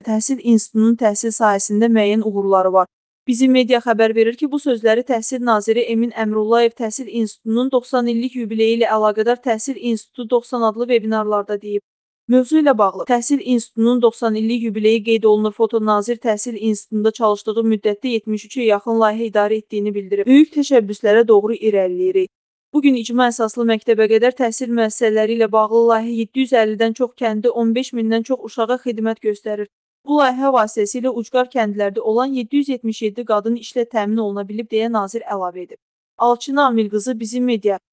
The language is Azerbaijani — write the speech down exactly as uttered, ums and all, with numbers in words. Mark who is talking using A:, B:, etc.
A: Təhsil institutunun təhsil sahəsində müəyyən uğurları var. Bizim media xəbər verir ki, bu sözləri Təhsil naziri Emin Əmrullayev Təhsil institutunun doxsan illik yubileyi ilə əlaqədar Təhsil İnstitutu doxsan adlı vebinarlarda deyib. Mövzu ilə bağlı Təhsil institutunun doxsan illik yubileyi qeyd olunur. Foto nazir Təhsil institutunda çalışdığı müddətdə yetmiş üçə yaxın layihə idarə etdiyini bildirib. Böyük təşəbbüslərə doğru irəliləyirik. Bugün icma əsaslı məktəbəqədər təhsil müəssisələri ilə bağlı layihə yeddi yüz əllidən çox kəndi, on beş mindən çox uşağa xidmət göstərir. Bu layihə vasitəsilə ucqar kəndlərdə olan yeddi yüz yetmiş yeddi qadın işlə təmin oluna bilib deyə nazir əlavə edib. Alçına Amilqızı, Bizim Media.